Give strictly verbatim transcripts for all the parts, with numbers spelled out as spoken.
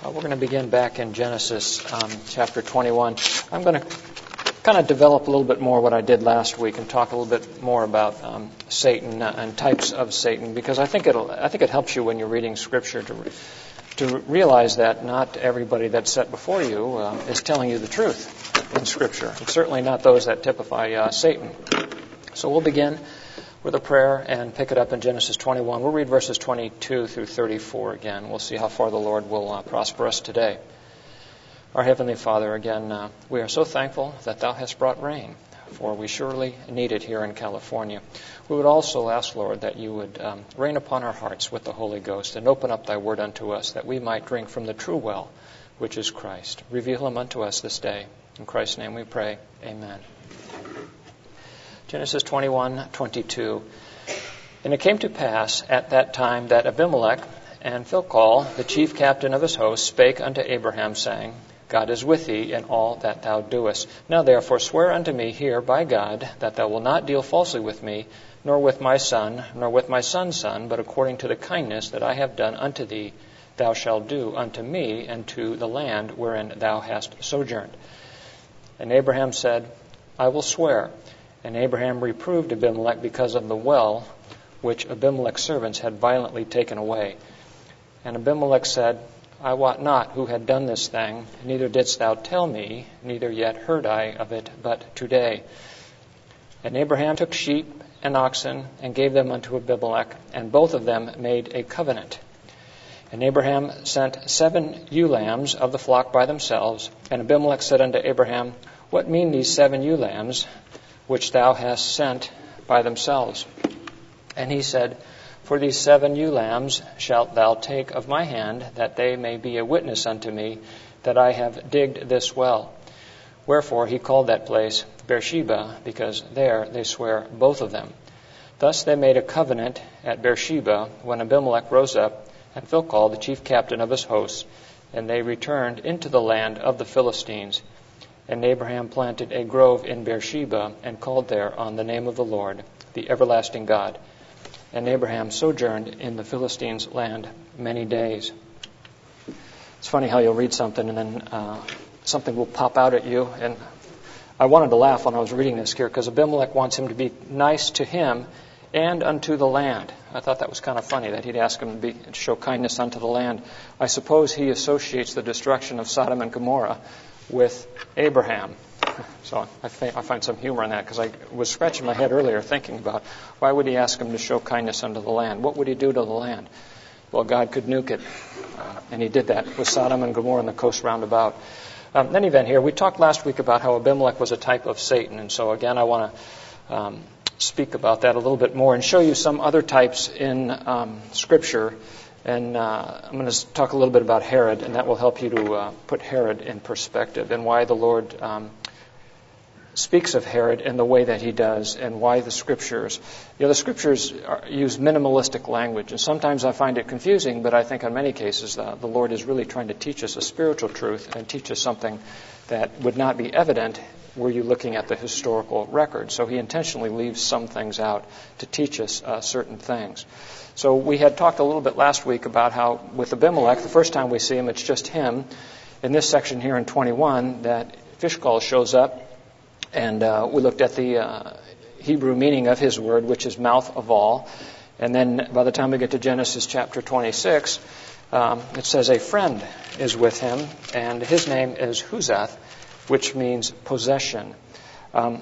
Uh, we're going to begin back in Genesis um, chapter twenty-one. I'm going to kind of develop a little bit more what I did last week and talk a little bit more about um, Satan uh, and types of Satan, because I think it'll I think it helps you when you're reading Scripture to re- to realize that not everybody that's set before you uh, is telling you the truth in Scripture, and certainly not those that typify uh, Satan. So we'll begin with a prayer and pick it up in Genesis twenty-one. We'll read verses twenty-two through thirty-four again. We'll see how far the Lord will uh, prosper us today. Our Heavenly Father, again, uh, we are so thankful that Thou hast brought rain, for we surely need it here in California. We would also ask, Lord, that You would um, rain upon our hearts with the Holy Ghost and open up Thy Word unto us, that we might drink from the true well, which is Christ. Reveal Him unto us this day. In Christ's name we pray. Amen. Genesis twenty-one twenty-two. And it came to pass at that time that Abimelech and Phicol, the chief captain of his host, spake unto Abraham, saying, God is with thee in all that thou doest. Now therefore swear unto me here by God that thou wilt not deal falsely with me, nor with my son, nor with my son's son, but according to the kindness that I have done unto thee, thou shalt do unto me and to the land wherein thou hast sojourned. And Abraham said, I will swear. And Abraham reproved Abimelech because of the well which Abimelech's servants had violently taken away. And Abimelech said, I wot not who had done this thing, neither didst thou tell me, neither yet heard I of it but today. And Abraham took sheep and oxen, and gave them unto Abimelech, and both of them made a covenant. And Abraham sent seven ewe lambs of the flock by themselves. And Abimelech said unto Abraham, What mean these seven ewe lambs, which thou hast sent by themselves? And he said, For these seven ewe lambs shalt thou take of my hand, that they may be a witness unto me, that I have digged this well. Wherefore he called that place Beersheba, because there they swear both of them. Thus they made a covenant at Beersheba, when Abimelech rose up, and Phicol, the chief captain of his hosts, and they returned into the land of the Philistines. And Abraham planted a grove in Beersheba, and called there on the name of the Lord, the everlasting God. And Abraham sojourned in the Philistines' land many days. It's funny how you'll read something and then uh, something will pop out at you. And I wanted to laugh when I was reading this here, because Abimelech wants him to be nice to him and unto the land. I thought that was kind of funny, that he'd ask him to, be, to show kindness unto the land. I suppose he associates the destruction of Sodom and Gomorrah with Abraham. So I, th- I find some humor in that, because I was scratching my head earlier thinking about why would he ask him to show kindness unto the land? What would he do to the land? Well, God could nuke it, uh, and he did that with Sodom and Gomorrah and the coast round about. Um, in any event here, we talked last week about how Abimelech was a type of Satan, and so again I want to um, speak about that a little bit more and show you some other types in um, Scripture. And uh, I'm going to talk a little bit about Herod, and that will help you to uh, put Herod in perspective, and why the Lord um, speaks of Herod in the way that he does, and why the Scriptures, you know, the Scriptures are, use minimalistic language, and sometimes I find it confusing, but I think in many cases uh, the Lord is really trying to teach us a spiritual truth and teach us something that would not be evident were you looking at the historical record. So he intentionally leaves some things out to teach us uh, certain things. So we had talked a little bit last week about how with Abimelech, the first time we see him, it's just him. In this section here in twenty-one, that Phicol shows up, and uh, we looked at the uh, Hebrew meaning of his word, which is mouth of all. And then by the time we get to Genesis chapter twenty-six, um, it says a friend is with him, and his name is Huzath, which means possession. Um,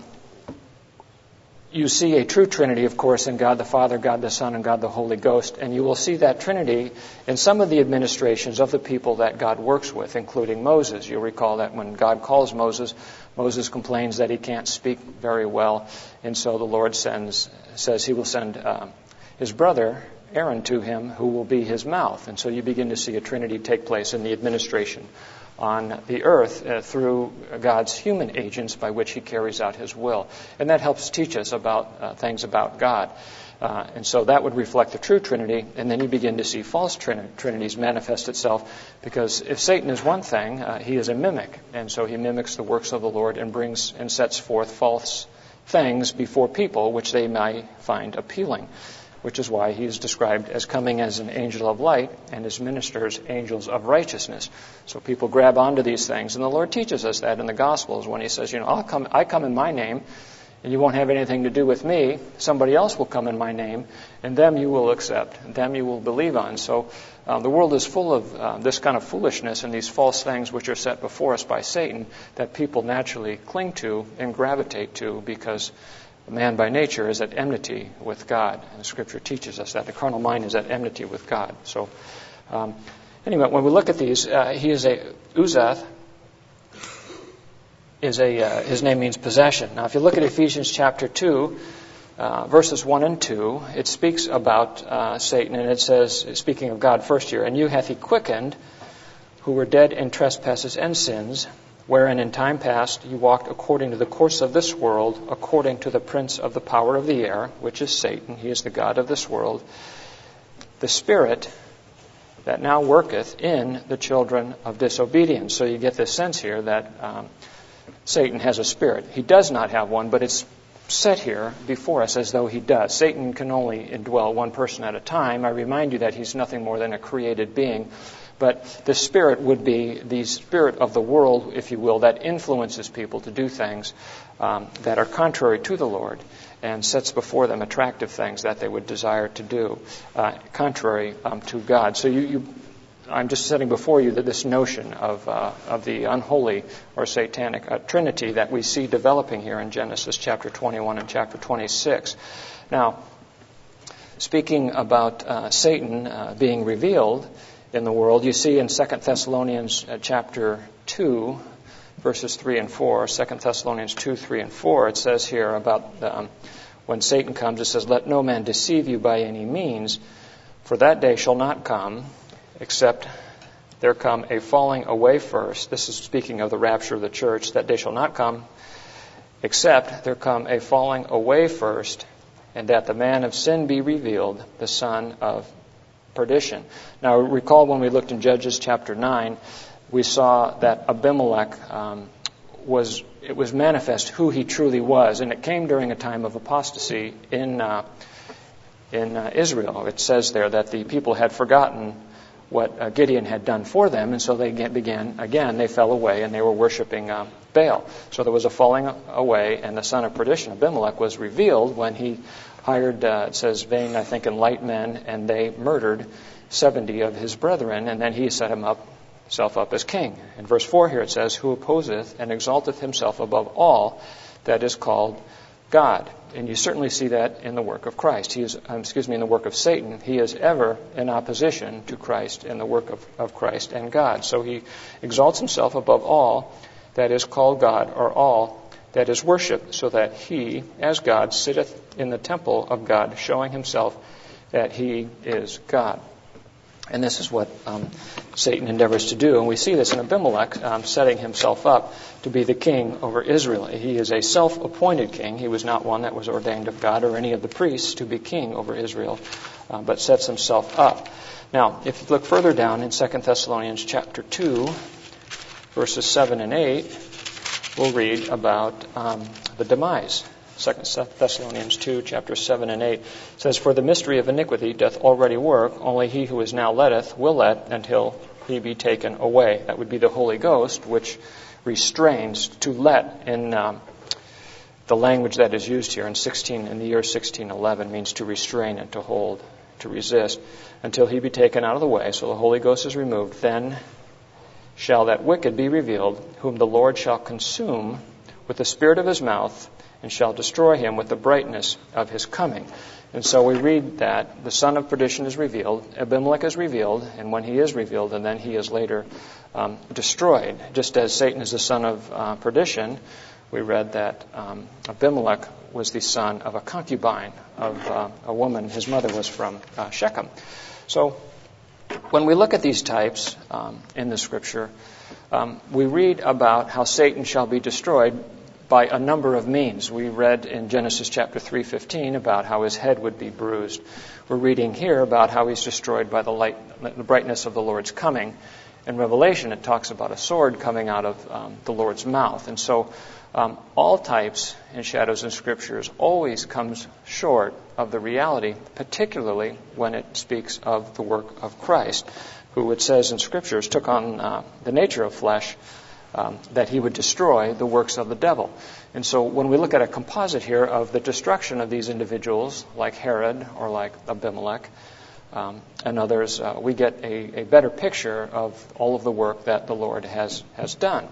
you see a true Trinity, of course, in God the Father, God the Son, and God the Holy Ghost. And you will see that Trinity in some of the administrations of the people that God works with, including Moses. You'll recall that when God calls Moses, Moses complains that he can't speak very well. And so the Lord sends, says he will send uh, his brother, Aaron, to him, who will be his mouth. And so you begin to see a Trinity take place in the administration on the earth uh, through God's human agents by which he carries out his will. And that helps teach us about uh, things about God. Uh, and so that would reflect the true Trinity, and then you begin to see false trin- trinities manifest itself, because if Satan is one thing, uh, he is a mimic, and so he mimics the works of the Lord and brings and sets forth false things before people which they may find appealing. which is why he is described as coming as an angel of light and his ministers angels of righteousness. So people grab onto these things, and the Lord teaches us that in the Gospels when he says, you know, I'll come, I come in my name, and you won't have anything to do with me. Somebody else will come in my name, and them you will accept, and them you will believe on. So um, the world is full of uh, this kind of foolishness and these false things which are set before us by Satan that people naturally cling to and gravitate to because man by nature is at enmity with God. And the Scripture teaches us that the carnal mind is at enmity with God. So um, anyway, when we look at these, uh, he is a Uzath. Is a uh, his name means possession. Now, if you look at Ephesians chapter two, uh, verses one and two, it speaks about uh, Satan, and it says, speaking of God first here, and you hath he quickened, who were dead in trespasses and sins, wherein in time past you walked according to the course of this world, according to the prince of the power of the air, which is Satan. He is the god of this world. The spirit that now worketh in the children of disobedience. So you get this sense here that um, Satan has a spirit. He does not have one, but it's set here before us as though he does. Satan can only indwell one person at a time. I remind you that he's nothing more than a created being. But the spirit would be the spirit of the world, if you will, that influences people to do things um, that are contrary to the Lord and sets before them attractive things that they would desire to do, uh, contrary um, to God. So you, you I'm just setting before you that this notion of uh, of the unholy or satanic uh, trinity that we see developing here in Genesis chapter twenty-one and chapter twenty-six. Now, speaking about uh, Satan uh, being revealed in the world, you see in Second Thessalonians uh, chapter two, verses three and four, Second Thessalonians two, three and four, it says here about um, when Satan comes, it says, let no man deceive you by any means, for that day shall not come, except there come a falling away first. This is speaking of the rapture of the church. That day shall not come, except there come a falling away first, and that the man of sin be revealed, the son of perdition. Now, recall when we looked in Judges chapter nine, we saw that Abimelech um, was, it was manifest who he truly was, and it came during a time of apostasy in, uh, in uh, Israel. It says there that the people had forgotten what uh, Gideon had done for them, and so they began, again, they fell away, and they were worshiping uh, Baal. So there was a falling away, and the son of perdition, Abimelech, was revealed when he hired, uh, it says, vain, I think, and light men, and they murdered seventy of his brethren, and then he set him up, himself up as king. In verse four here it says, who opposeth and exalteth himself above all that is called God. And you certainly see that in the work of Christ. He is, um, excuse me, in the work of Satan. He is ever in opposition to Christ in the work of, of Christ and God. So he exalts himself above all that is called God, or all that is worshipped, so that he, as God, sitteth in the temple of God, showing himself that he is God. And this is what um, Satan endeavors to do. And we see this in Abimelech um, setting himself up to be the king over Israel. He is a self-appointed king. He was not one that was ordained of God or any of the priests to be king over Israel, uh, but sets himself up. Now, if you look further down in Second Thessalonians chapter two, verses seven and eight, we'll read about um, the demise. Second Thessalonians two, chapter seven and eight says, for the mystery of iniquity doth already work, only he who is now letteth will let until he be taken away. That would be the Holy Ghost, which restrains. To let in um, the language that is used here in sixteen in the year sixteen eleven means to restrain and to hold, to resist, until he be taken out of the way. So the Holy Ghost is removed. Then shall that wicked be revealed, whom the Lord shall consume with the spirit of his mouth, and shall destroy him with the brightness of his coming. And so we read that the son of perdition is revealed, Abimelech is revealed, and when he is revealed, and then he is later um, destroyed. Just as Satan is the son of uh, perdition, we read that um, Abimelech was the son of a concubine of uh, a woman. His mother was from uh, Shechem. So when we look at these types um, in the Scripture, um, we read about how Satan shall be destroyed by a number of means. We read in Genesis chapter three fifteen about how his head would be bruised. We're reading here about how he's destroyed by the light, the brightness of the Lord's coming. in Revelation it talks about a sword coming out of um, the Lord's mouth. And so um, all types and shadows in Scriptures always comes short of the reality, particularly when it speaks of the work of Christ, who it says in Scriptures took on uh, the nature of flesh, um, that he would destroy the works of the devil. And so when we look at a composite here of the destruction of these individuals, like Herod or like Abimelech um, and others, uh, we get a, a better picture of all of the work that the Lord has, has done.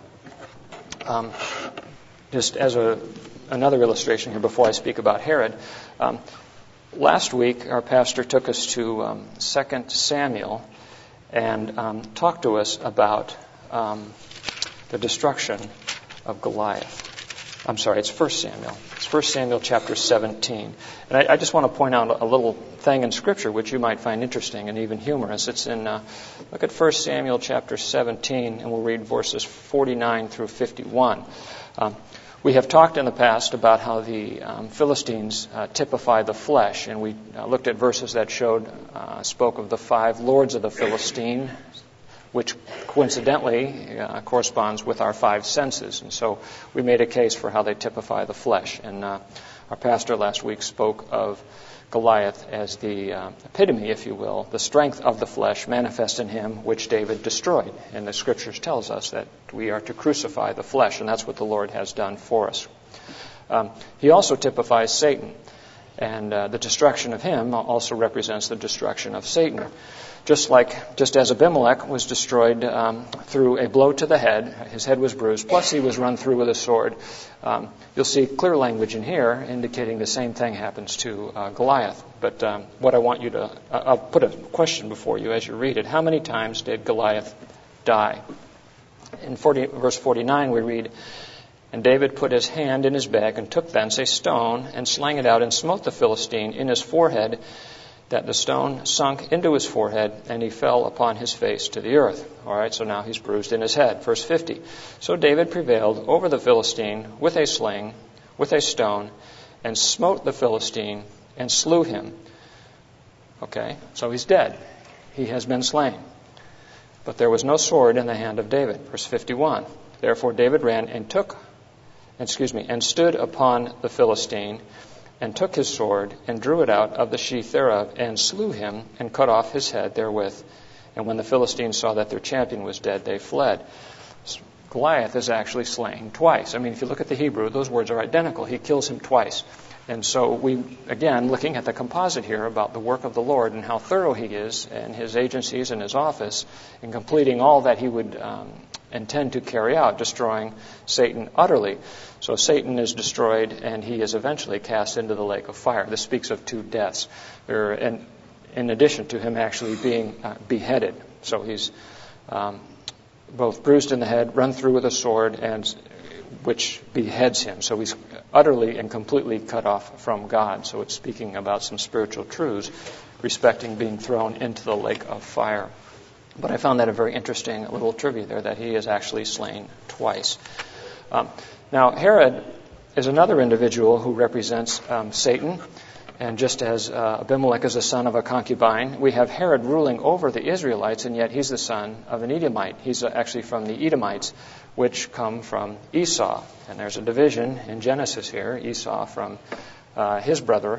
Um, just as a, another illustration here before I speak about Herod, um, last week our pastor took us to um, Second Samuel and um, talked to us about um, the destruction of Goliath. I'm sorry, it's First Samuel. It's First Samuel chapter seventeen. And I, I just want to point out a little thing in Scripture which you might find interesting and even humorous. It's in, uh, look at First Samuel chapter seventeen, and we'll read verses forty-nine through fifty-one. Um, we have talked in the past about how the um, Philistines uh, typify the flesh, and we uh, looked at verses that showed, uh, spoke of the five lords of the Philistine, which coincidentally uh, corresponds with our five senses. And so we made a case for how they typify the flesh. And uh, our pastor last week spoke of Goliath as the uh, epitome, if you will, the strength of the flesh manifest in him, which David destroyed. And the Scriptures tells us that we are to crucify the flesh, and that's what the Lord has done for us. Um, he also typifies Satan, and uh, the destruction of him also represents the destruction of Satan. Just like, just as Abimelech was destroyed um, through a blow to the head, his head was bruised, plus he was run through with a sword. Um, you'll see clear language in here indicating the same thing happens to uh, Goliath. But um, what I want you to, uh, I'll put a question before you as you read it. How many times did Goliath die? In forty, verse forty-nine we read, "And David put his hand in his bag and took thence a stone and slang it out and smote the Philistine in his forehead, that the stone sunk into his forehead, and he fell upon his face to the earth." All right, so now he's bruised in his head. Verse fifty. "So David prevailed over the Philistine with a sling, with a stone, and smote the Philistine and slew him." Okay, so he's dead. He has been slain. But there was no sword in the hand of David. Verse fifty-one. "Therefore David ran and took, excuse me, and stood upon the Philistine, and took his sword, and drew it out of the sheath thereof, and slew him, and cut off his head therewith. And when the Philistines saw that their champion was dead, they fled." Goliath is actually slain twice. I mean, if you look at the Hebrew, those words are identical. He kills him twice. And so we, again, looking at the composite here about the work of the Lord and how thorough he is in his agencies and his office in completing all that he would um, intend to carry out, destroying Satan utterly. So Satan is destroyed, and he is eventually cast into the lake of fire. This speaks of two deaths, or in, in addition to him actually being uh, beheaded. So he's um, both bruised in the head, run through with a sword, and which beheads him. So he's utterly and completely cut off from God. So it's speaking about some spiritual truths respecting being thrown into the lake of fire. But I found that a very interesting little trivia there, that he is actually slain twice. Um, now, Herod is another individual who represents um, Satan. And just as uh, Abimelech is the son of a concubine, we have Herod ruling over the Israelites, and yet he's the son of an Edomite. He's uh, actually from the Edomites, which come from Esau. And there's a division in Genesis here, Esau from uh, his brother,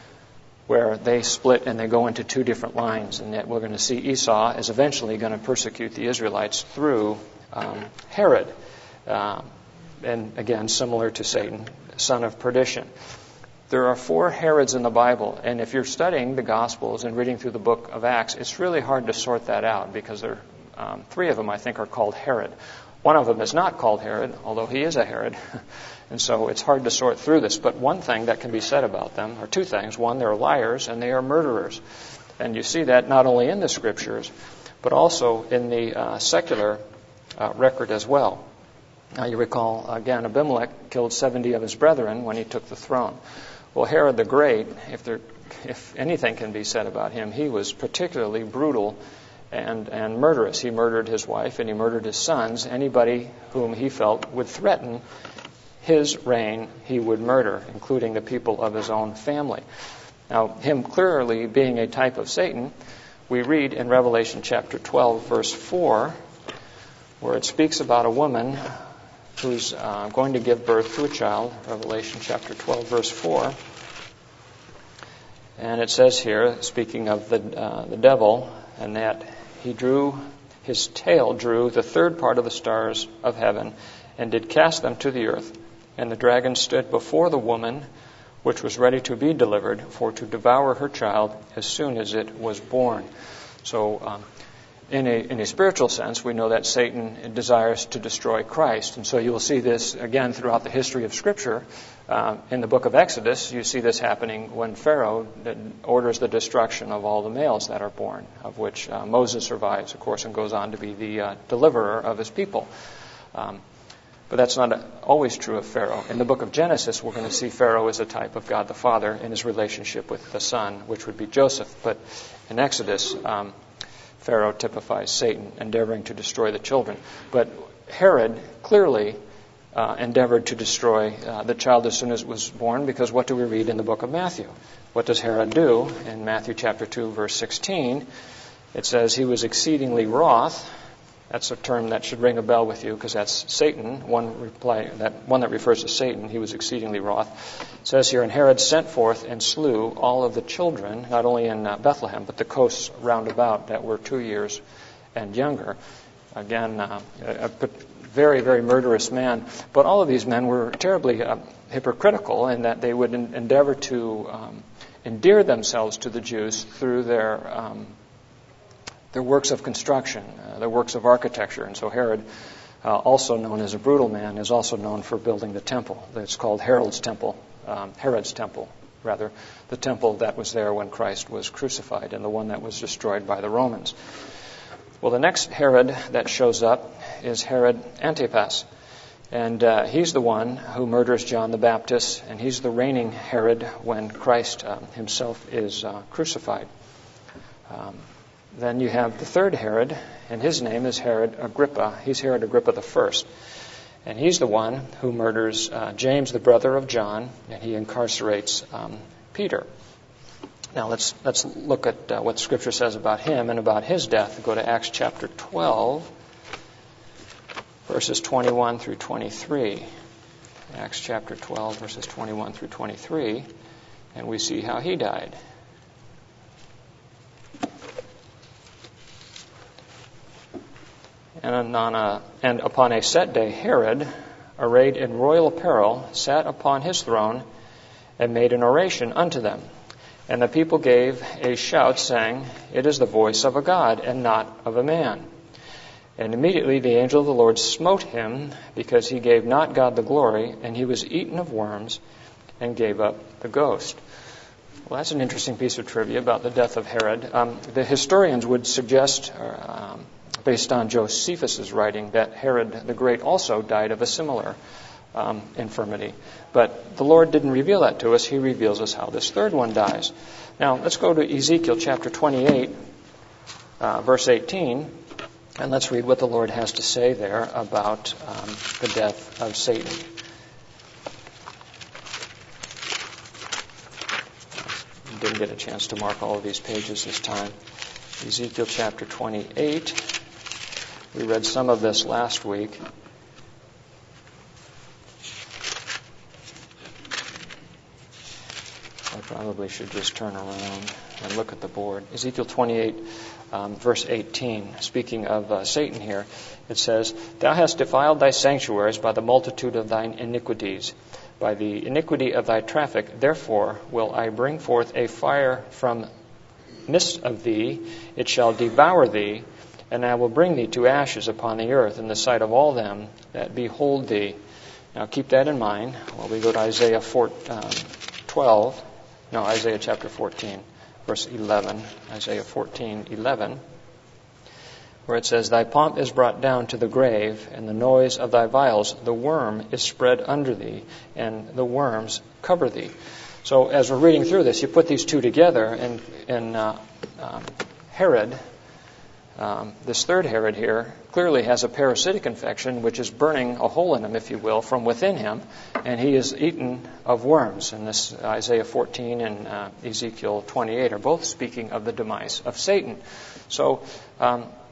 where they split and they go into two different lines. And yet we're going to see Esau is eventually going to persecute the Israelites through um, Herod. Uh, and again, similar to Satan, son of perdition. There are four Herods in the Bible, and if you're studying the Gospels and reading through the book of Acts, it's really hard to sort that out, because there, um, three of them, I think, are called Herod. One of them is not called Herod, although he is a Herod, and so it's hard to sort through this. But one thing that can be said about them, or two things. One, they're liars, and they are murderers. And you see that not only in the Scriptures, but also in the uh, secular uh, record as well. Now you recall, again, Abimelech killed seventy of his brethren when he took the throne. Well, Herod the Great, if there, if anything can be said about him, he was particularly brutal and, and murderous. He murdered his wife and he murdered his sons. Anybody whom he felt would threaten his reign, he would murder, including the people of his own family. Now, him clearly being a type of Satan, we read in Revelation chapter twelve, verse four, where it speaks about a woman who's uh, going to give birth to a child, Revelation chapter twelve, verse four. And it says here, speaking of the uh, the devil, and that he drew, his tail drew the third part of the stars of heaven, and did cast them to the earth. And the dragon stood before the woman, which was ready to be delivered, for to devour her child as soon as it was born. So, um, in a in a spiritual sense, we know that Satan desires to destroy Christ. And so you will see this again throughout the history of Scripture. Uh, in the book of Exodus, you see this happening when Pharaoh orders the destruction of all the males that are born, of which uh, Moses survives, of course, and goes on to be the uh, deliverer of his people. Um, But that's not always true of Pharaoh. In the book of Genesis, we're going to see Pharaoh as a type of God the Father in his relationship with the son, which would be Joseph. But in Exodus, um, Pharaoh typifies Satan, endeavoring to destroy the children. But Herod clearly uh, endeavored to destroy uh, the child as soon as it was born, because what do we read in the book of Matthew? What does Herod do? In Matthew chapter two, verse sixteen, it says he was exceedingly wroth. That's a term that should ring a bell with you, because that's Satan, one reply, that one that refers to Satan. He was exceedingly wroth. It says here, and Herod sent forth and slew all of the children, not only in uh, Bethlehem, but the coasts round about that were two years and younger. Again, uh, a, a very, very murderous man. But all of these men were terribly uh, hypocritical in that they would en- endeavor to um, endear themselves to the Jews through their um, their works of construction, uh, their works of architecture. And so Herod, uh, also known as a brutal man, is also known for building the temple. It's called Herod's temple, um, Herod's temple, rather, the temple that was there when Christ was crucified and the one that was destroyed by the Romans. Well, the next Herod that shows up is Herod Antipas. And uh, he's the one who murders John the Baptist, and he's the reigning Herod when Christ uh, himself is uh, crucified. Um, Then you have the third Herod, and his name is Herod Agrippa. He's Herod Agrippa the First. And he's the one who murders uh, James, the brother of John, and he incarcerates um, Peter. Now let's let's look at uh, what Scripture says about him and about his death. Go to Acts chapter twelve, verses twenty-one through twenty-three. Acts chapter twelve, verses twenty-one through twenty-three, and we see how he died. And, on a, and upon a set day, Herod, arrayed in royal apparel, sat upon his throne and made an oration unto them. And the people gave a shout, saying, It is the voice of a God, and not of a man. And immediately the angel of the Lord smote him, because he gave not God the glory, and he was eaten of worms, and gave up the ghost. Well, that's an interesting piece of trivia about the death of Herod. Um, the historians would suggest, um, based on Josephus's writing, that Herod the Great also died of a similar um, infirmity. But the Lord didn't reveal that to us. He reveals us how this third one dies. Now, let's go to Ezekiel chapter twenty-eight, uh, verse eighteen, and let's read what the Lord has to say there about um, the death of Satan. Didn't get a chance to mark all of these pages this time. Ezekiel chapter twenty-eight. We read some of this last week. I probably should just turn around and look at the board. Ezekiel twenty-eight, um, verse eighteen, speaking of uh, Satan here, it says, Thou hast defiled thy sanctuaries by the multitude of thine iniquities. By the iniquity of thy traffic, therefore will I bring forth a fire from midst of thee, it shall devour thee, and I will bring thee to ashes upon the earth in the sight of all them that behold thee. Now keep that in mind while we go to Isaiah four, um, twelve, no, Isaiah chapter fourteen, verse eleven, Isaiah fourteen, eleven, where it says, Thy pomp is brought down to the grave, and the noise of thy vials, the worm is spread under thee, and the worms cover thee. So as we're reading through this, you put these two together, and, and uh, um, Herod, um, this third Herod here, clearly has a parasitic infection, which is burning a hole in him, if you will, from within him, and he is eaten of worms. And this Isaiah fourteen and uh, Ezekiel twenty-eight are both speaking of the demise of Satan. So, um,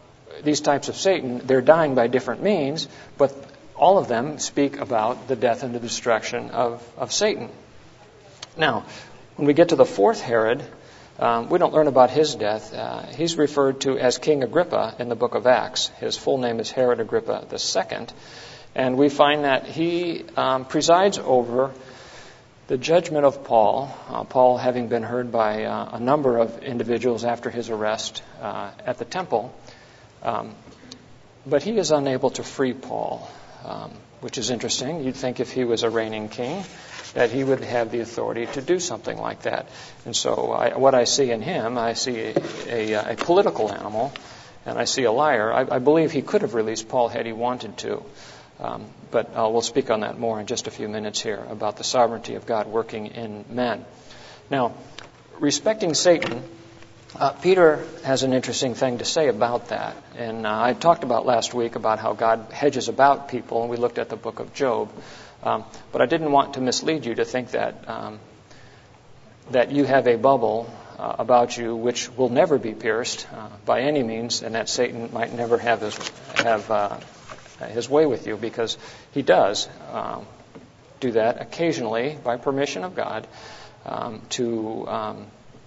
these types of Satan, they're dying by different means, but all of them speak about the death and the destruction of, of Satan. Now, when we get to the fourth Herod, um, we don't learn about his death. Uh, he's referred to as King Agrippa in the book of Acts. His full name is Herod Agrippa the Second. And we find that he um, presides over the judgment of Paul, uh, Paul having been heard by uh, a number of individuals after his arrest uh, at the temple. Um, but he is unable to free Paul, um, which is interesting. You'd think if he was a reigning king that he would have the authority to do something like that. And so I, what I see in him, I see a, a, a political animal, and I see a liar. I, I believe he could have released Paul had he wanted to. Um, but uh, we'll speak on that more in just a few minutes here, about the sovereignty of God working in men. Now, respecting Satan, uh, Peter has an interesting thing to say about that. And uh, I talked about last week about how God hedges about people, and we looked at the book of Job. Um, but I didn't want to mislead you to think that um, that you have a bubble uh, about you which will never be pierced uh, by any means, and that Satan might never have his have uh, his way with you, because he does um, do that occasionally by permission of God um, to um,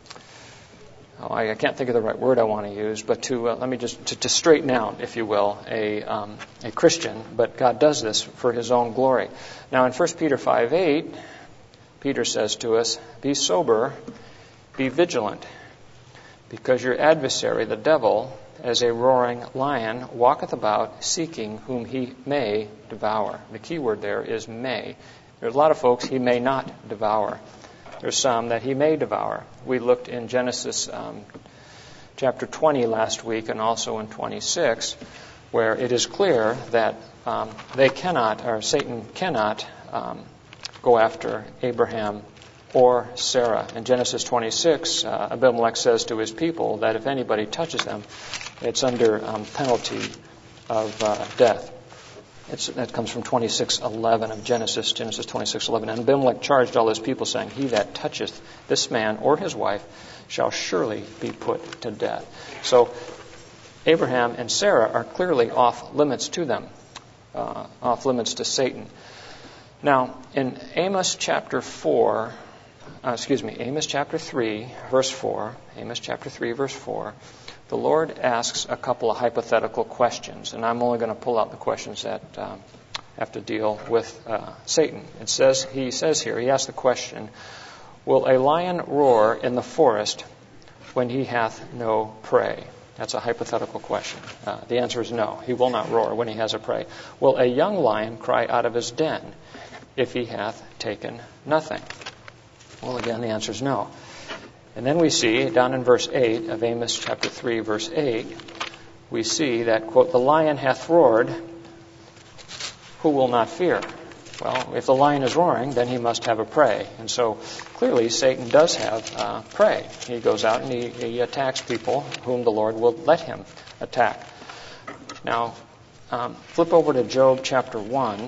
oh, I, I can't think of the right word I want to use, but to uh, let me just to, to straighten out, if you will, a um, a Christian. But God does this for His own glory. Now, in First Peter five eight, Peter says to us, "Be sober, be vigilant, because your adversary, the devil, as a roaring lion, walketh about, seeking whom he may devour." The key word there is may. There's a lot of folks he may not devour. There's some that he may devour. We looked in Genesis um, chapter twenty last week, and also in twenty-six, where it is clear that um, they cannot, or Satan cannot, um, go after Abraham or Sarah. In Genesis twenty-six, uh, Abimelech says to his people that if anybody touches them, it's under um, penalty of uh, death. It's, that comes from twenty-six eleven of Genesis, Genesis twenty-six eleven. And Abimelech charged all his people, saying, "He that toucheth this man or his wife shall surely be put to death." So Abraham and Sarah are clearly off limits to them, uh, off limits to Satan. Now, in Amos chapter four, uh, excuse me, Amos chapter three, verse four, Amos chapter three, verse four, the Lord asks a couple of hypothetical questions, and I'm only going to pull out the questions that um, have to deal with uh, Satan. It says, he says here, he asks the question, "Will a lion roar in the forest when he hath no prey?" That's a hypothetical question. Uh, the answer is no. He will not roar when he has a prey. "Will a young lion cry out of his den if he hath taken nothing?" Well, again, the answer is no. And then we see, down in verse eight of Amos chapter three, verse eight, we see that, quote, "The lion hath roared, who will not fear?" Well, if the lion is roaring, then he must have a prey. And so, clearly, Satan does have uh, prey. He goes out and he, he attacks people whom the Lord will let him attack. Now, um, flip over to Job chapter one.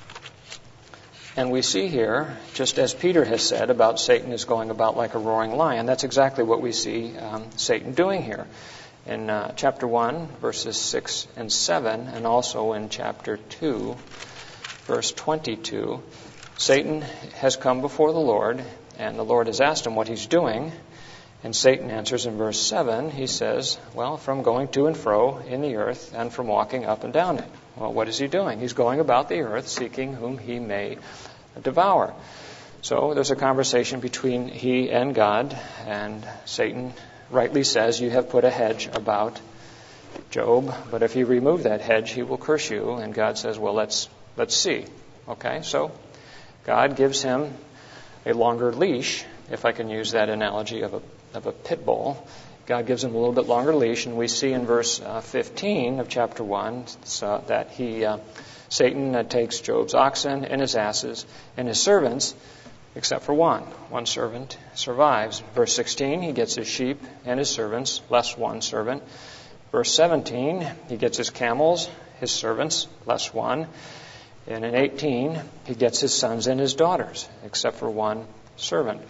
And we see here, just as Peter has said about Satan is going about like a roaring lion, that's exactly what we see um, Satan doing here. In uh, chapter one, verses six and seven, and also in chapter two, verse twenty-two, Satan has come before the Lord, and the Lord has asked him what he's doing. And Satan answers in verse seven, he says, "Well, from going to and fro in the earth and from walking up and down it." Well, what is he doing? He's going about the earth seeking whom he may devour. So there's a conversation between he and God, and Satan rightly says, "You have put a hedge about Job, but if you remove that hedge, he will curse you." And God says, "Well, let's let's see." Okay, so God gives him a longer leash, if I can use that analogy of a of a pit bull. God gives him a little bit longer leash, and we see in verse uh, fifteen of chapter one so that he, uh, Satan uh, takes Job's oxen and his asses and his servants, except for one. One servant survives. Verse sixteen, he gets his sheep and his servants, less one servant. Verse seventeen, he gets his camels, his servants, less one. And in eighteen, he gets his sons and his daughters, except for one servant.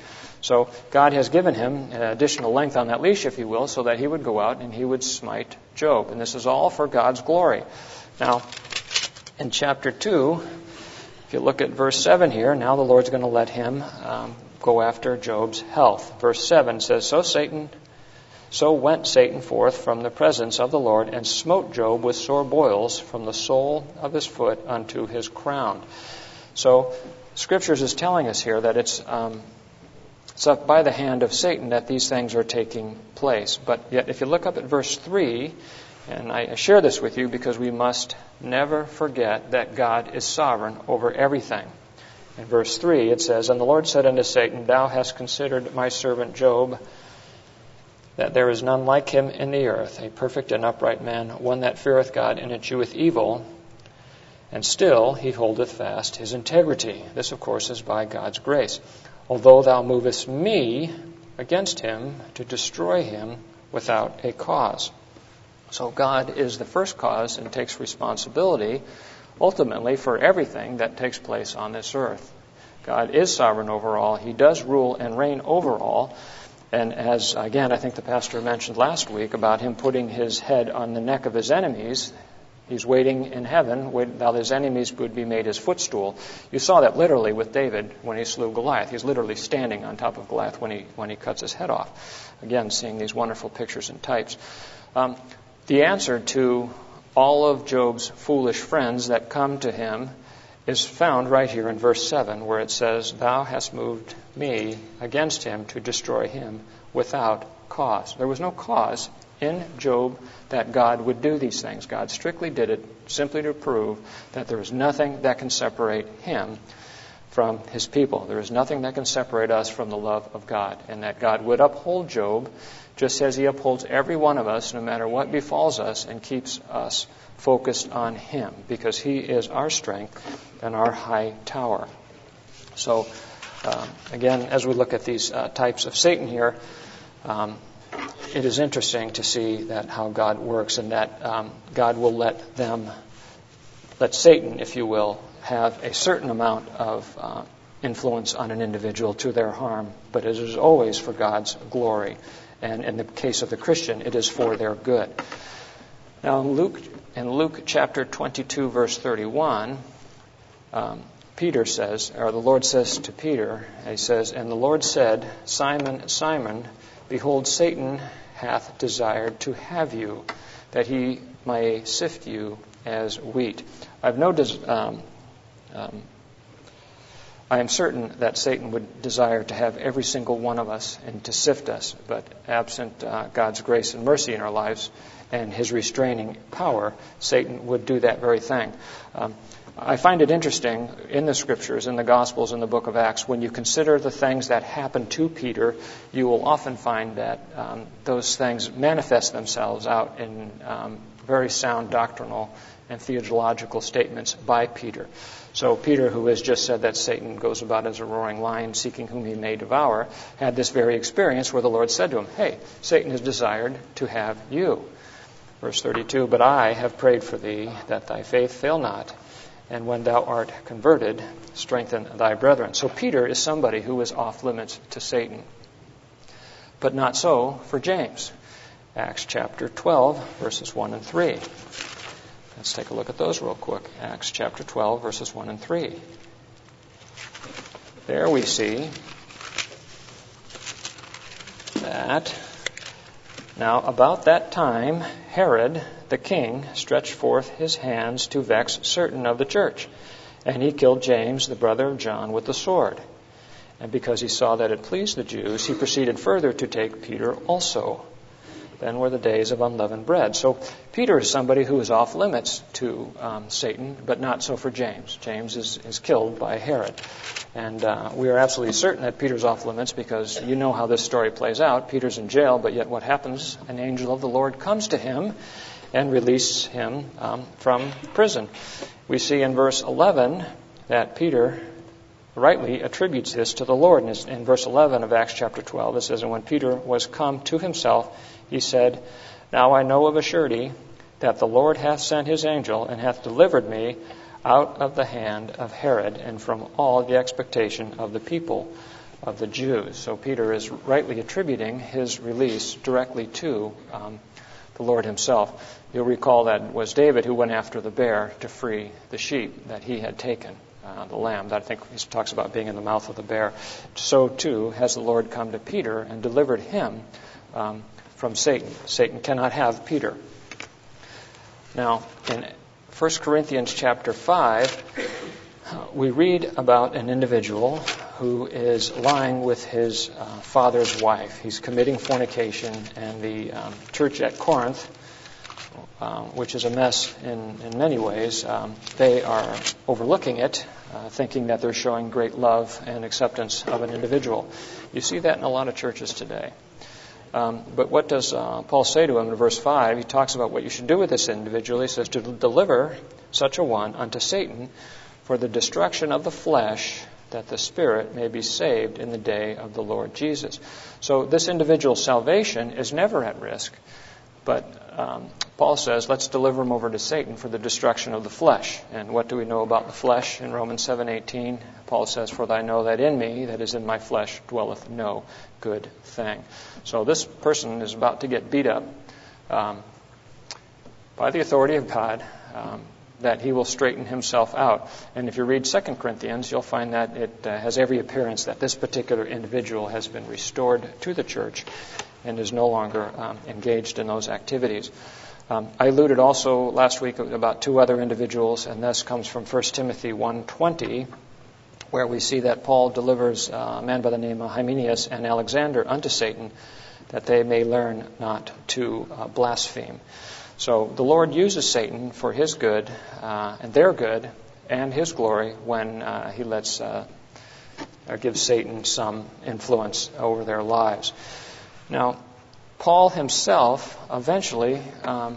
So God has given him additional length on that leash, if you will, so that he would go out and he would smite Job. And this is all for God's glory. Now, in chapter two, if you look at verse seven here, now the Lord's going to let him um, go after Job's health. Verse seven says, So Satan, so went Satan forth from the presence of the Lord and smote Job with sore boils from the sole of his foot unto his crown. So Scriptures is telling us here that it's um, it's up by the hand of Satan that these things are taking place. But yet, if you look up at verse three, and I share this with you because we must never forget that God is sovereign over everything. In verse three, it says, And the Lord said unto Satan, Thou hast considered my servant Job, that there is none like him in the earth, a perfect and upright man, one that feareth God and escheweth evil, and still he holdeth fast his integrity. This, of course, is by God's grace. Although thou movest me against him to destroy him without a cause. So God is the first cause and takes responsibility ultimately for everything that takes place on this earth. God is sovereign over all. He does rule and reign over all. And as, again, I think the pastor mentioned last week about him putting his head on the neck of his enemies, he's waiting in heaven while his enemies would be made his footstool. You saw that literally with David when he slew Goliath. He's literally standing on top of Goliath when he when he cuts his head off. Again, seeing these wonderful pictures and types. Um, the answer to all of Job's foolish friends that come to him is found right here in verse seven, where it says, Thou hast moved me against him to destroy him without cause. There was no cause in Job that God would do these things. God strictly did it simply to prove that there is nothing that can separate him from his people. There is nothing that can separate us from the love of God, and that God would uphold Job just as he upholds every one of us no matter what befalls us and keeps us focused on him because he is our strength and our high tower. So um, again, as we look at these uh, types of Satan here, um, it is interesting to see that how God works and that um, God will let them, let Satan, if you will, have a certain amount of uh, influence on an individual to their harm, but it is always for God's glory. And in the case of the Christian, it is for their good. Now, in Luke, in Luke chapter twenty-two, verse thirty-one, um, Peter says, or the Lord says to Peter, he says, And the Lord said, Simon, Simon, behold, Satan hath desired to have you, that he may sift you as wheat. I have no des- um, um, I am certain that Satan would desire to have every single one of us and to sift us, but absent uh, God's grace and mercy in our lives and his restraining power, Satan would do that very thing. Um, I find it interesting in the Scriptures, in the Gospels, in the book of Acts, when you consider the things that happened to Peter, you will often find that um, those things manifest themselves out in um, very sound doctrinal and theological statements by Peter. So Peter, who has just said that Satan goes about as a roaring lion seeking whom he may devour, had this very experience where the Lord said to him, Hey, Satan has desired to have you. Verse thirty-two, But I have prayed for thee, that thy faith fail not, and when thou art converted, strengthen thy brethren. So Peter is somebody who is off limits to Satan. But not so for James. Acts chapter twelve, verses one and three. Let's take a look at those real quick. Acts chapter twelve, verses one and three. There we see that, now about that time, Herod the king stretched forth his hands to vex certain of the church, and he killed James, the brother of John, with the sword. And because he saw that it pleased the Jews, he proceeded further to take Peter also. Then were the days of unleavened bread. So Peter is somebody who is off limits to um, Satan, but not so for James. James is, is killed by Herod. And uh, we are absolutely certain that Peter's off limits because you know how this story plays out. Peter's in jail, but yet what happens? An angel of the Lord comes to him and releases him um, from prison. We see in verse eleven that Peter rightly attributes this to the Lord. And in verse eleven of Acts chapter twelve, it says, And when Peter was come to himself, he said, Now I know of a surety that the Lord hath sent his angel and hath delivered me out of the hand of Herod and from all the expectation of the people of the Jews. So Peter is rightly attributing his release directly to um, the Lord himself. You'll recall that it was David who went after the bear to free the sheep that he had taken, uh, the lamb. That I think he talks about being in the mouth of the bear. So too has the Lord come to Peter and delivered him um, from Satan. Satan cannot have Peter. Now, in First Corinthians chapter five, we read about an individual who is lying with his uh, father's wife. He's committing fornication, and the um, church at Corinth, um, which is a mess in, in many ways, um, they are overlooking it, uh, thinking that they're showing great love and acceptance of an individual. You see that in a lot of churches today. Um, but what does uh, Paul say to him in verse five? He talks about what you should do with this individual. He says, to deliver such a one unto Satan for the destruction of the flesh, that the spirit may be saved in the day of the Lord Jesus. So this individual's salvation is never at risk. But um, Paul says, let's deliver him over to Satan for the destruction of the flesh. And what do we know about the flesh? In Romans seven eighteen, Paul says, for I know that in me, that is in my flesh, dwelleth no good thing. So this person is about to get beat up um, by the authority of God, um, that he will straighten himself out. And if you read Second Corinthians, you'll find that it uh, has every appearance that this particular individual has been restored to the church and is no longer um, engaged in those activities. Um, I alluded also last week about two other individuals, and this comes from First Timothy one twenty, where we see that Paul delivers a man by the name of Hymenaeus and Alexander unto Satan, that they may learn not to uh, blaspheme. So the Lord uses Satan for his good uh, and their good and his glory when uh, he lets uh, or gives Satan some influence over their lives. Now, Paul himself eventually um,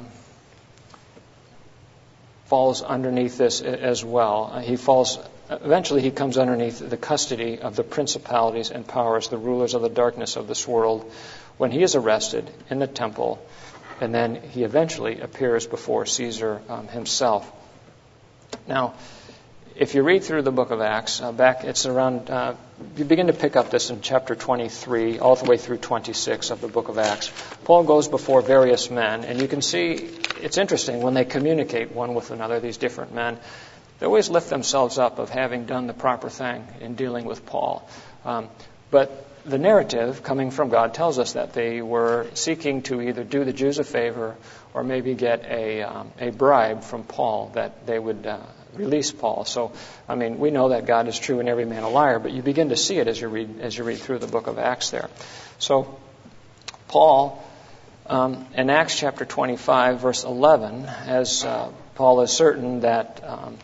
falls underneath this as well. Uh, he falls. Eventually, he comes underneath the custody of the principalities and powers, the rulers of the darkness of this world, when he is arrested in the temple. And then he eventually appears before Caesar um, himself. Now, if you read through the book of Acts, uh, back it's around, uh, you begin to pick up this in chapter twenty-three, all the way through twenty-six of the book of Acts. Paul goes before various men, and you can see, it's interesting, when they communicate one with another, these different men, they always lift themselves up of having done the proper thing in dealing with Paul. Um, but the narrative coming from God tells us that they were seeking to either do the Jews a favor or maybe get a um, a bribe from Paul that they would uh, release Paul. So, I mean, we know that God is true and every man a liar, but you begin to see it as you read as you read through the book of Acts there. So, Paul, um, in Acts chapter twenty-five, verse eleven, as uh, Paul is certain that um,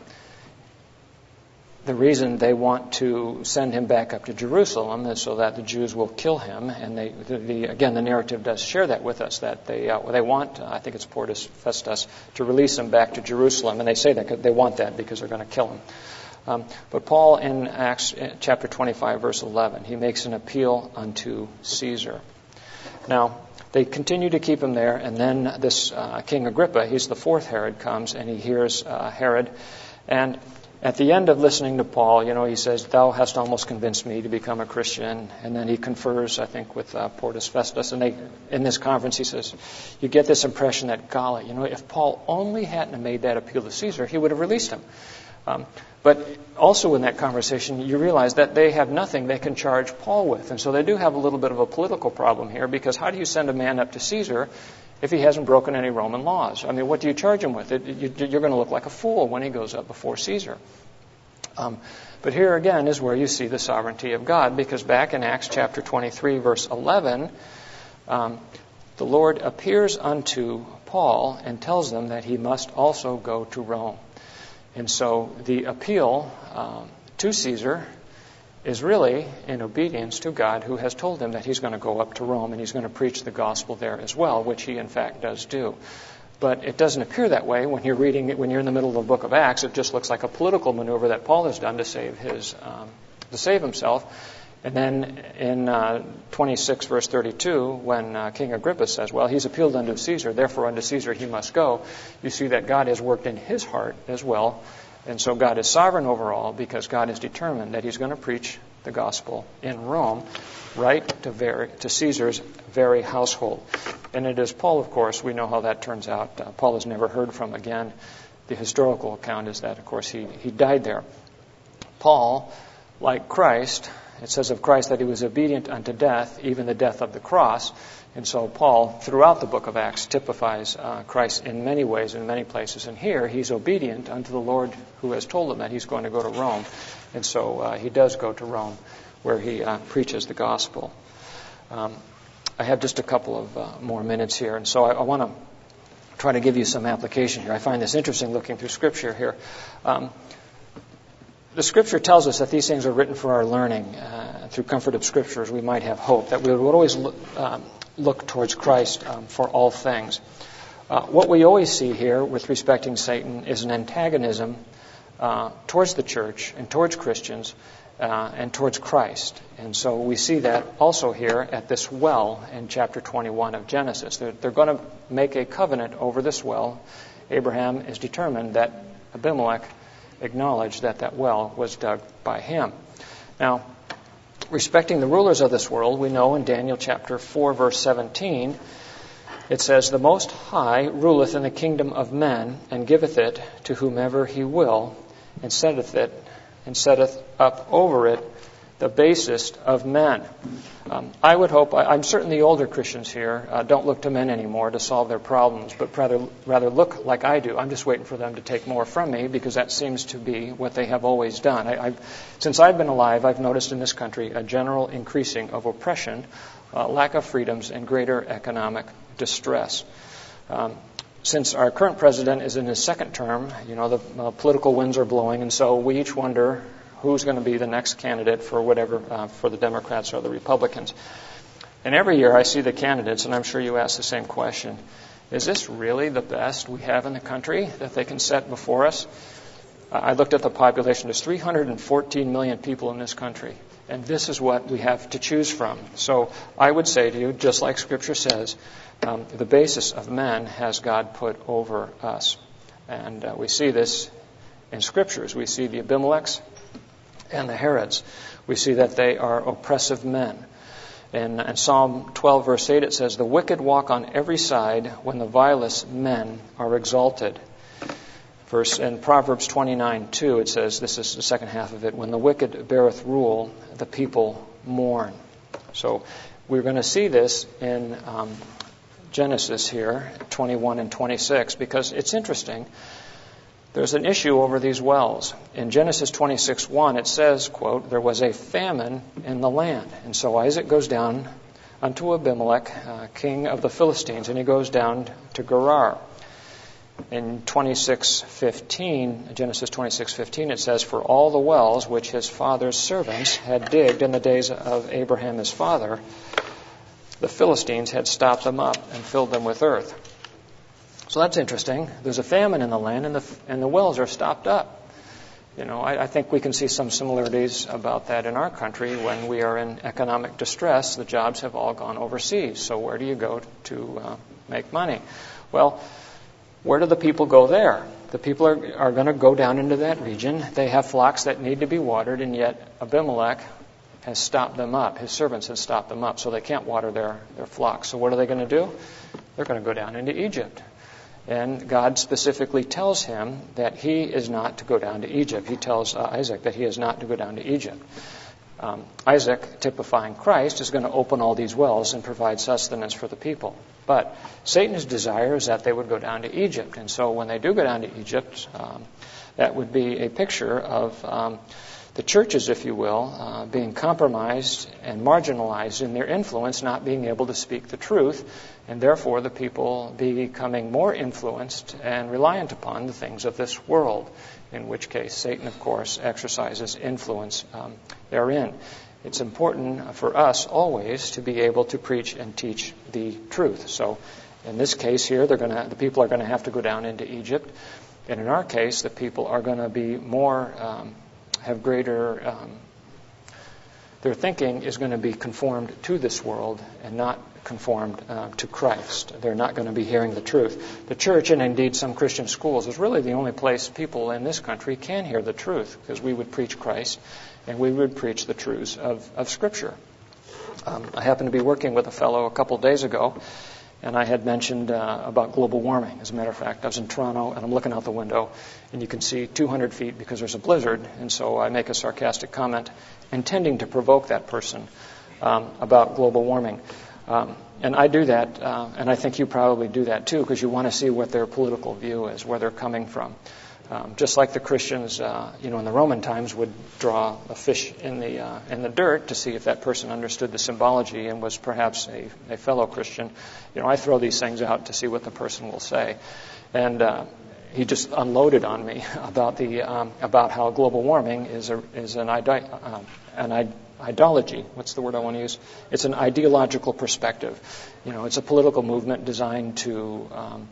the reason they want to send him back up to Jerusalem is so that the Jews will kill him. And they, the, the, again, the narrative does share that with us, that they uh, they want, uh, I think it's Portus Festus, to release him back to Jerusalem. And they say that they want that because they're going to kill him. Um, but Paul in Acts chapter twenty-five, verse eleven, he makes an appeal unto Caesar. Now, they continue to keep him there, and then this uh, King Agrippa, he's the fourth Herod, comes and he hears uh, Herod. And at the end of listening to Paul, you know, he says, thou hast almost convinced me to become a Christian. And then he confers, I think, with uh, Portus Festus. And they, in this conference, he says, you get this impression that, golly, you know, if Paul only hadn't made that appeal to Caesar, he would have released him. Um, but also in that conversation, you realize that they have nothing they can charge Paul with. And so they do have a little bit of a political problem here, because how do you send a man up to Caesar if he hasn't broken any Roman laws? I mean, what do you charge him with? It, you, you're going to look like a fool when he goes up before Caesar. Um, but here again is where you see the sovereignty of God, because back in Acts chapter twenty-three, verse eleven, um, the Lord appears unto Paul and tells them that he must also go to Rome. And so the appeal um, to Caesar is really in obedience to God, who has told him that he's going to go up to Rome and he's going to preach the gospel there as well, which he in fact does do. But it doesn't appear that way when you're reading it, when you're in the middle of the book of Acts. It just looks like a political maneuver that Paul has done to save his, um, to save himself. And then in uh, twenty-six, verse thirty-two, when uh, King Agrippa says, well, he's appealed unto Caesar, therefore unto Caesar he must go, you see that God has worked in his heart as well And so God is sovereign over all because God is determined that he's going to preach the gospel in Rome, right to, very, to Caesar's very household. And it is Paul, of course, we know how that turns out. Uh, Paul is never heard from again. The historical account is that, of course, he, he died there. Paul, like Christ, it says of Christ that he was obedient unto death, even the death of the cross. And so Paul, throughout the book of Acts, typifies uh, Christ in many ways, in many places. And here, he's obedient unto the Lord who has told him that he's going to go to Rome. And so uh, he does go to Rome, where he uh, preaches the gospel. Um, I have just a couple of uh, more minutes here, and so I, I want to try to give you some application here. I find this interesting looking through Scripture here. Um, The Scripture tells us that these things are written for our learning. Uh, through comfort of Scriptures, we might have hope, that we would always look, um, look towards Christ um, for all things. Uh, what we always see here with respecting Satan is an antagonism uh, towards the church and towards Christians uh, and towards Christ. And so we see that also here at this well in chapter twenty-one of Genesis. They're, they're going to make a covenant over this well. Abraham is determined that Abimelech acknowledge that that well was dug by him. Now, respecting the rulers of this world, we know in Daniel chapter four, verse seventeen, it says, "The Most High ruleth in the kingdom of men, and giveth it to whomever he will, and setteth it, and setteth up over it the basest of men." Um, I would hope, I, I'm certain the older Christians here uh, don't look to men anymore to solve their problems, but rather, rather look like I do. I'm just waiting for them to take more from me because that seems to be what they have always done. I, I've, since I've been alive, I've noticed in this country a general increasing of oppression, uh, lack of freedoms, and greater economic distress. Um, since our current president is in his second term, you know, the uh, political winds are blowing, and so we each wonder who's going to be the next candidate for whatever, uh, for the Democrats or the Republicans. And every year I see the candidates, and I'm sure you ask the same question. Is this really the best we have in the country that they can set before us? Uh, I looked at the population. There's three hundred fourteen million people in this country, and this is what we have to choose from. So I would say to you, just like Scripture says, um, the basis of men has God put over us. And uh, we see this in Scriptures. We see the Abimelechs and the Herods. We see that they are oppressive men. In, in Psalm twelve, verse eight, it says, "The wicked walk on every side when the vilest men are exalted." Verse in Proverbs twenty-nine, two, it says, this is the second half of it, "When the wicked beareth rule, the people mourn." So we're going to see this in um, Genesis here, twenty-one and twenty-six, because it's interesting. There's an issue over these wells. In Genesis twenty-six, one, it says, quote, "There was a famine in the land." And so Isaac goes down unto Abimelech, uh, king of the Philistines, and he goes down to Gerar. In twenty-six fifteen, Genesis twenty-six fifteen, it says, "For all the wells which his father's servants had digged in the days of Abraham his father, the Philistines had stopped them up and filled them with earth." So that's interesting. There's a famine in the land, and the and the wells are stopped up. You know, I, I think we can see some similarities about that in our country. When we are in economic distress, the jobs have all gone overseas. So where do you go to uh, make money? Well, where do the people go there? The people are, are going to go down into that region. They have flocks that need to be watered, and yet Abimelech has stopped them up. His servants have stopped them up, so they can't water their, their flocks. So what are they going to do? They're going to go down into Egypt. And God specifically tells him that he is not to go down to Egypt. He tells uh, Isaac that he is not to go down to Egypt. Um, Isaac, typifying Christ, is going to open all these wells and provide sustenance for the people. But Satan's desire is that they would go down to Egypt. And so when they do go down to Egypt, um, that would be a picture of um, the churches, if you will, uh, being compromised and marginalized in their influence, not being able to speak the truth, and therefore the people becoming more influenced and reliant upon the things of this world, in which case Satan, of course, exercises influence um, therein. It's important for us always to be able to preach and teach the truth. So in this case here, they're going to, the people are going to have to go down into Egypt. And in our case, the people are going to be more... Um, have greater um, their thinking is going to be conformed to this world and not conformed uh, to Christ. They're not going to be hearing the truth. The church, and indeed some Christian schools, is really the only place people in this country can hear the truth, because we would preach Christ and we would preach the truths of, of Scripture. Um, I happened to be working with a fellow a couple days ago, and I had mentioned uh, about global warming. As a matter of fact, I was in Toronto, and I'm looking out the window, and you can see two hundred feet because there's a blizzard, and so I make a sarcastic comment intending to provoke that person um, about global warming. Um, and I do that, uh, and I think you probably do that too, because you want to see what their political view is, where they're coming from. Um, just like the Christians, uh, you know, in the Roman times would draw a fish in the uh, in the dirt to see if that person understood the symbology and was perhaps a, a fellow Christian. You know, I throw these things out to see what the person will say, and uh, he just unloaded on me about the um, about how global warming is a, is an ide- uh, an ide- ideology. What's the word I want to use? It's an ideological perspective. You know, it's a political movement designed to um,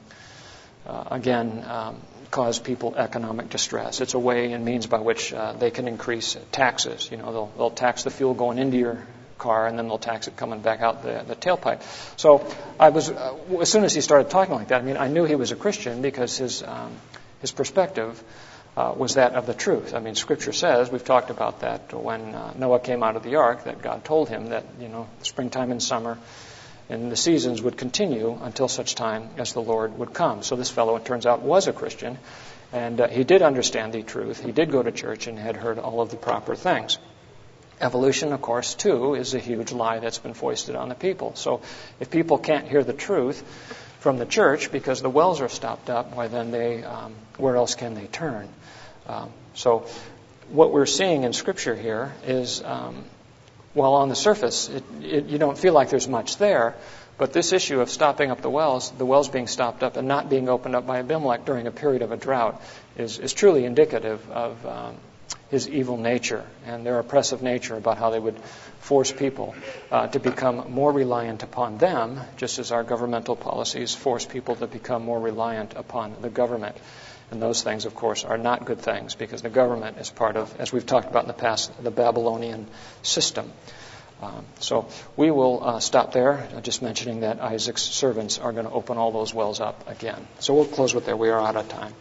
uh, again. Um, cause people economic distress. It's a way and means by which uh, they can increase taxes. You know, they'll, they'll tax the fuel going into your car, and then they'll tax it coming back out the, the tailpipe. So I was, uh, as soon as he started talking like that, I mean, I knew he was a Christian because his um, his perspective uh, was that of the truth. I mean, Scripture says, we've talked about that when uh, Noah came out of the ark, that God told him that, you know, springtime and summer and the seasons would continue until such time as the Lord would come. So this fellow, it turns out, was a Christian, and uh, he did understand the truth. He did go to church and had heard all of the proper things. Evolution, of course, too, is a huge lie that's been foisted on the people. So if people can't hear the truth from the church because the wells are stopped up, why then they, um, where else can they turn? Um, so what we're seeing in Scripture here is... Um, Well, on the surface, it, it, you don't feel like there's much there, but this issue of stopping up the wells, the wells being stopped up and not being opened up by Abimelech during a period of a drought, is, is truly indicative of um, his evil nature and their oppressive nature about how they would force people uh, to become more reliant upon them, just as our governmental policies force people to become more reliant upon the government. And those things, of course, are not good things, because the government is part of, as we've talked about in the past, the Babylonian system. Um, so we will uh, stop there, uh, just mentioning that Isaac's servants are going to open all those wells up again. So we'll close with there. We are out of time.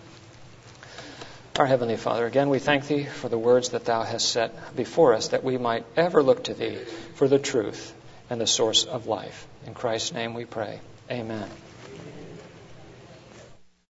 Our Heavenly Father, again, we thank Thee for the words that Thou hast set before us, that we might ever look to Thee for the truth and the source of life. In Christ's name we pray. Amen.